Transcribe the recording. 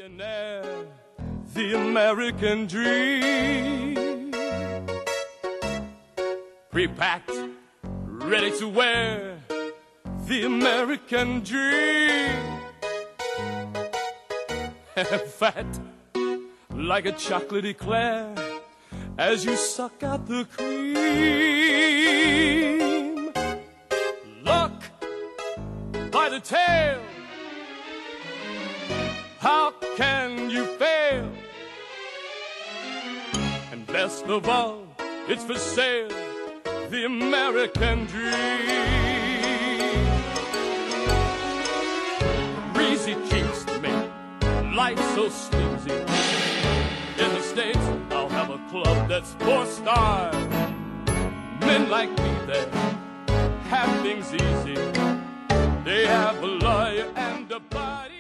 Millionaire, the American dream. Pre-packed, ready to wear, the American dream. Fat like a chocolate eclair as you suck out the cream. Look by the tail, how can you fail? And best of all, it's for sale, the American dream. Breezy cheeks make life so sleazy. In the States, I'll have a club that's 4-star. Men like me there have things easy. They have a lawyer and a body.